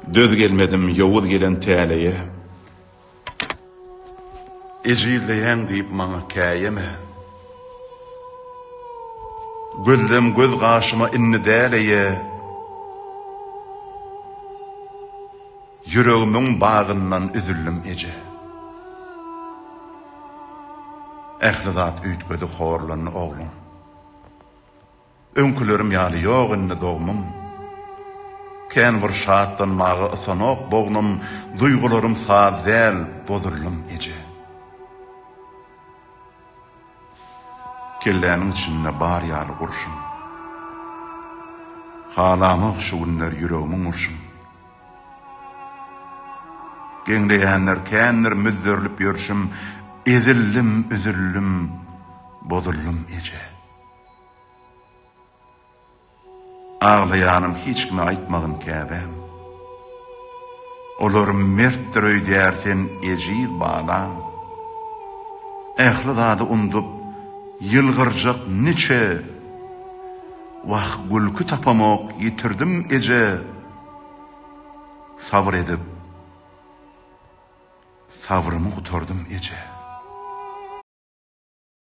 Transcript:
Döz gelmedim yovuz gelen täleye. Ejizleyen diýip maňa käýeme. Gözlem göz gaşyma inni däleye. Yüreğimiň bagyndan üzüldüm eje. Ähli zat üýtgedi horlany oglum. Öňkülerim ýaly ýok inni dogmum. Kän bir şatdan magy ısanok bognum, duýgularym sazel bozurlum eje. Kelläniň içinde bar ýaly gurşum. Halamyk şu günler yüreğimiň urşum. Geňleýänler kändir müzzörlüp ýörşüm, ezildim, üzüldüm, bozurlum eje. Ağlayanım hiç kime aýtmagyn käbem. Olarym mertdir öýdärsen ejiz bağlam. Ähli zady undup ýylgyrjak niçe wagt gülkü tapamak ýitirdim eje. Sabr edip sabrymı gutardym eje.